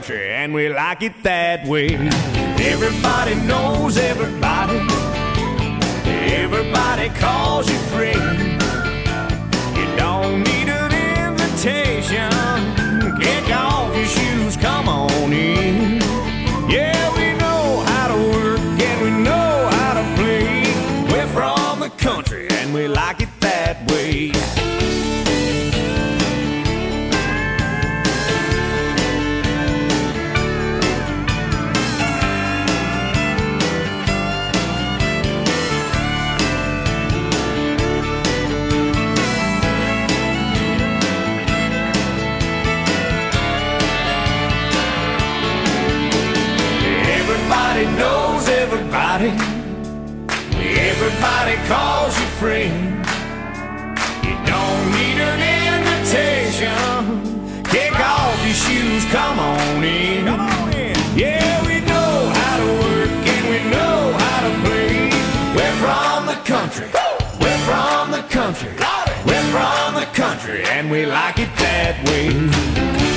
country, and we like it that way. Everybody knows everybody. Everybody calls you friend. You don't need an invitation. Kick off your shoes, come on in. Yeah, we know how to work and we know how to play. We're from the country and we like it that way. Everybody knows everybody. Everybody calls you friend. You don't need an invitation. Kick off your shoes, come on in. Come on in. Yeah, we know how to work and we know how to play. We're from the country. We're from the country. We're from the country and we like it that way.